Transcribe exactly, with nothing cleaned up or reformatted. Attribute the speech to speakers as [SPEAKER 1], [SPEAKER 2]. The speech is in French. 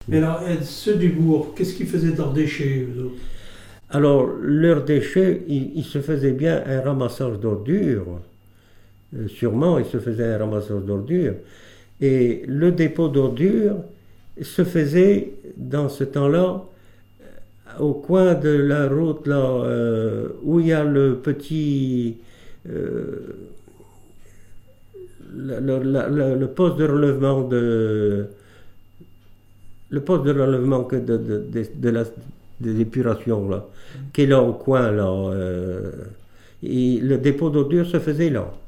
[SPEAKER 1] Mais alors, et ceux du bourg, qu'est-ce qu'ils faisaient de leurs déchets, eux autres?
[SPEAKER 2] Alors, leurs déchets, ils, ils se faisaient bien un ramassage d'ordures. Euh, sûrement, ils se faisaient un ramassage d'ordures. Et le dépôt d'ordures se faisait dans ce temps-là au coin de la route là, euh, où il y a le petit euh, le, le- le- le poste de relèvement de le poste de relèvement que de, de, de, de la de l'épuration là, qui est là au coin là. Euh, et le dépôt d'ordures se faisait là.